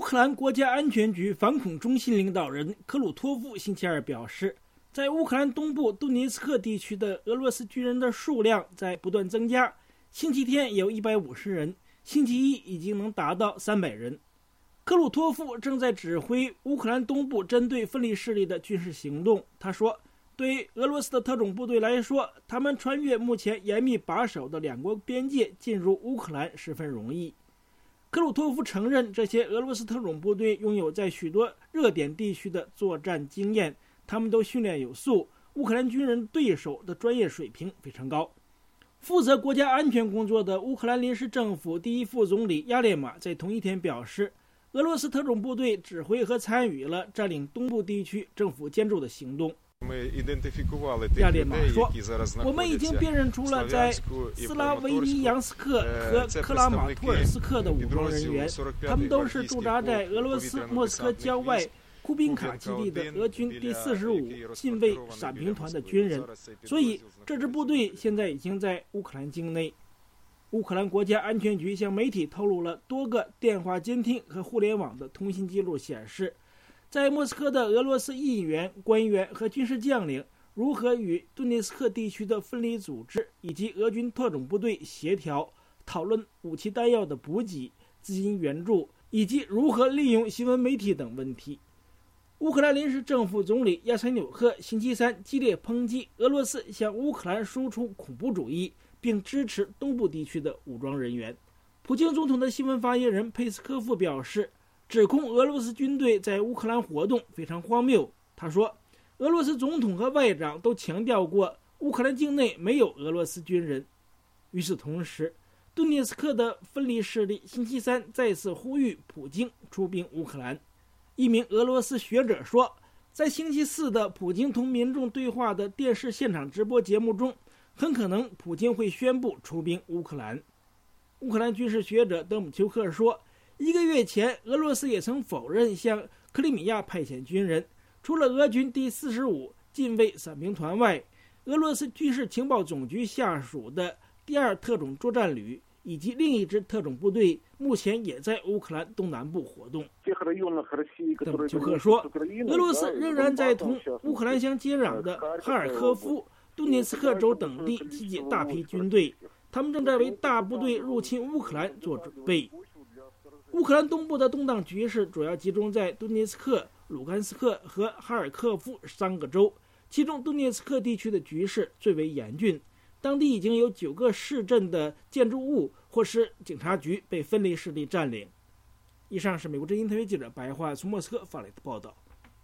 克兰国家安全局反恐中心领导人科鲁托夫星期二表示，在乌克兰东部顿涅茨克地区的俄罗斯军人的数量在不断增加，星期天有150人，星期一已经能达到300人。科鲁托夫正在指挥乌克兰东部针对分离势力的军事行动。他说，对俄罗斯的特种部队来说，他们穿越目前严密把守的两国边界进入乌克兰十分容易。科鲁托夫承认，这些俄罗斯特种部队拥有在许多热点地区的作战经验，他们都训练有素，乌克兰军人对手的专业水平非常高。负责国家安全工作的乌克兰临时政府第一副总理亚列马在同一天表示，俄罗斯特种部队指挥和参与了占领东部地区政府建筑的行动。亚列马说，我们已经辨认出了在斯拉维尼扬斯克和克拉马托尔斯克的武装人员，他们都是驻扎在俄罗斯莫斯科郊外库宾卡基地的俄军第45近卫伞兵团的军人，所以这支部队现在已经在乌克兰境内。乌克兰国家安全局向媒体透露了多个电话监听和互联网的通信记录，显示在莫斯科的俄罗斯议员、官员和军事将领如何与顿涅茨克地区的分离组织以及俄军特种部队协调，讨论武器弹药的补给、资金援助以及如何利用新闻媒体等问题。乌克兰临时政府总理亚塞纽克星期三激烈抨击俄罗斯向乌克兰输出恐怖主义，并支持东部地区的武装人员。普京总统的新闻发言人佩斯科夫表示，指控俄罗斯军队在乌克兰活动非常荒谬。他说，俄罗斯总统和外长都强调过，乌克兰境内没有俄罗斯军人。与此同时，顿涅茨克的分离势力星期三再次呼吁普京出兵乌克兰。一名俄罗斯学者说，在星期四的普京同民众对话的电视现场直播节目中，很可能普京会宣布出兵乌克兰。乌克兰军事学者德姆丘克说，1个月前，俄罗斯也曾否认向克里米亚派遣军人。除了俄军第45近卫伞兵团外，俄罗斯军事情报总局下属的第2特种作战旅以及另一支特种部队目前也在乌克兰东南部活动。德姆丘克说，俄罗斯仍然在同乌克兰相接壤的哈尔科夫、顿涅茨克州等地集结大批军队，他们正在为大部队入侵乌克兰做准备。乌克兰东部的动荡局势主要集中在顿涅茨克、卢甘斯克和哈尔科夫3个州，其中顿涅茨克地区的局势最为严峻，当地已经有9个市镇的建筑物或是警察局被分离势力占领。以上是美国之音特约记者白桦从莫斯科发来的报道。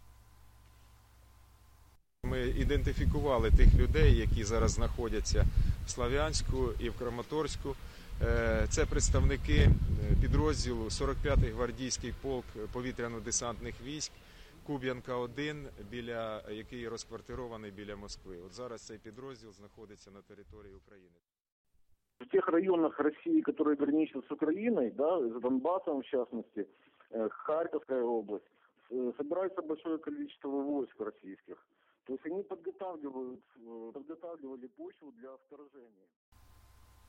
Ми ідентифікували тих людей, які зараз знаходяться в Слов'янську і в Краматорську. Це представники підрозділу 45-й гвардійський полк повітряно-десантних військ Куб'янка-1, який розквартирований біля Москви. От зараз цей підрозділ знаходиться на території України. В тех районах России, которые граничат с Украиной, да, с Донбассом в частности, Харьковская область, собирается большое количество войск российских. То есть они подготавливали почву для вторжения.